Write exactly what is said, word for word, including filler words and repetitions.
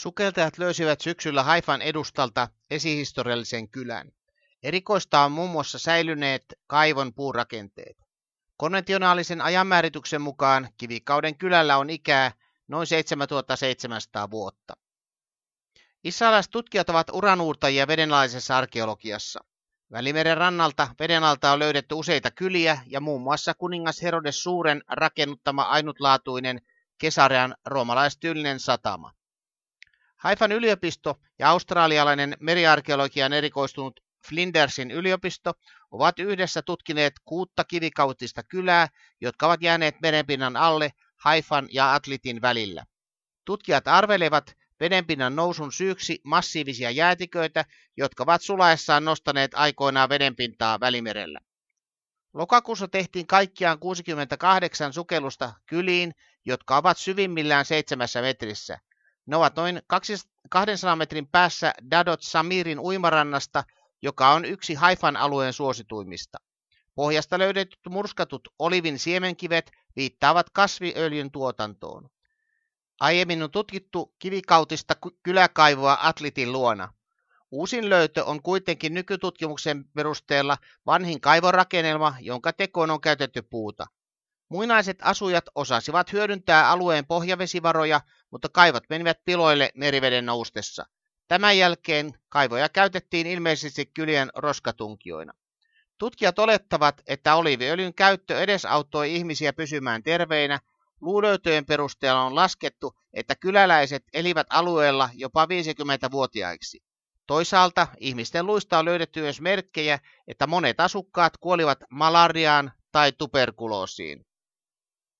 Sukeltajat löysivät syksyllä Haifan edustalta esihistoriallisen kylän. Erikoista on muun muassa säilyneet kaivon puurakenteet. Konventionaalisen ajanmäärityksen mukaan kivikauden kylällä on ikää noin seitsemäntuhattaseitsemänsataa vuotta. Israelilaiset tutkijat ovat uranuurtajia vedenalaisessa arkeologiassa. Välimeren rannalta veden alta on löydetty useita kyliä ja muun muassa kuningas Herodes Suuren rakennuttama ainutlaatuinen Kesarean roomalaistyylinen satama. Haifan yliopisto ja australialainen meriarkeologiaan erikoistunut Flindersin yliopisto ovat yhdessä tutkineet kuutta kivikautista kylää, jotka ovat jääneet merenpinnan alle Haifan ja Atlitin välillä. Tutkijat arvelevat vedenpinnan nousun syyksi massiivisia jäätiköitä, jotka ovat sulaessaan nostaneet aikoinaan vedenpintaa Välimerellä. Lokakuussa tehtiin kaikkiaan kuusikymmentäkahdeksan sukellusta kyliin, jotka ovat syvimmillään seitsemässä metrissä. Ne ovat noin kahdensadan metrin päässä Dadot Samirin uimarannasta, joka on yksi Haifan alueen suosituimmista. Pohjasta löydetyt murskatut olivin siemenkivet viittaavat kasviöljyn tuotantoon. Aiemmin on tutkittu kivikautista kyläkaivoa Atlitin luona. Uusin löytö on kuitenkin nykytutkimuksen perusteella vanhin kaivorakennelma, jonka tekoon on käytetty puuta. Muinaiset asujat osasivat hyödyntää alueen pohjavesivaroja, mutta kaivot menivät piloille meriveden noustessa. Tämän jälkeen kaivoja käytettiin ilmeisesti kylien roskatunkijoina. Tutkijat olettavat, että oliiviöljyn käyttö edesauttoi ihmisiä pysymään terveinä. Luulöytöjen perusteella on laskettu, että kyläläiset elivät alueella jopa viisikymmentävuotiaiksi. Toisaalta ihmisten luista on löydetty myös merkkejä, että monet asukkaat kuolivat malariaan tai tuberkuloosiin.